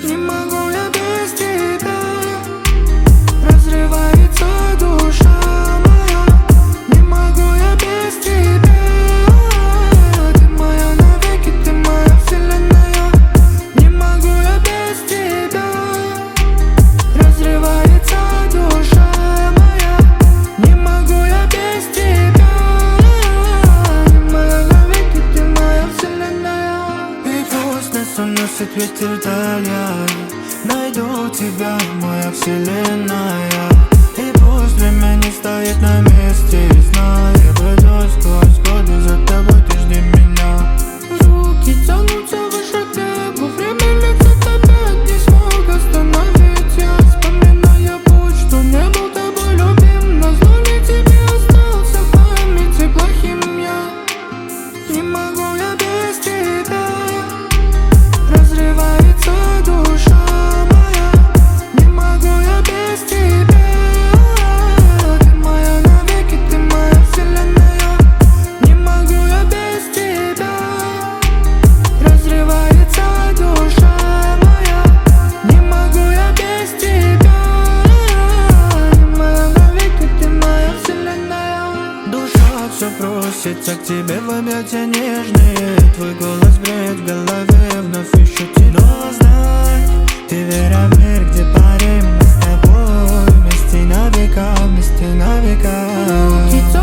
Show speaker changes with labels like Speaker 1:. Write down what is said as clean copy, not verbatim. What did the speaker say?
Speaker 1: Не могу я без тебя. Разрывается душа моя. Не могу я без тебя. Ты моя навеки, ты моя вселенная. Не могу я без тебя. Разрывается душа моя. Не могу я без тебя. Ты моя навеки, ты моя вселенная. И пусть нас уносит ветер вдали, найду тебя, моя вселенная. И пусть время не стоит на месте, знаю, я пройду сквозь годы, за тобой ты жди меня. Руки тянутся выше к небу, время летит опять, не смог остановить я. Вспоминая путь, что не был тобой любим, назло ли тебе остался в памяти плохим я. Не могу я без тебя. Разрывается душа моя. Не могу я без тебя. Ты моя навеки, ты моя вселенная. Не могу я без тебя. Разрывается душа моя. Не могу я без тебя. Ты моя навеки, ты моя вселенная. Душа все просится к тебе в объятия нежные. Твой голос бреет в голове, вновь ищу тебя. Но знай, ты вера в мир, где парим мы с тобой. Вместе на века, вместе на века.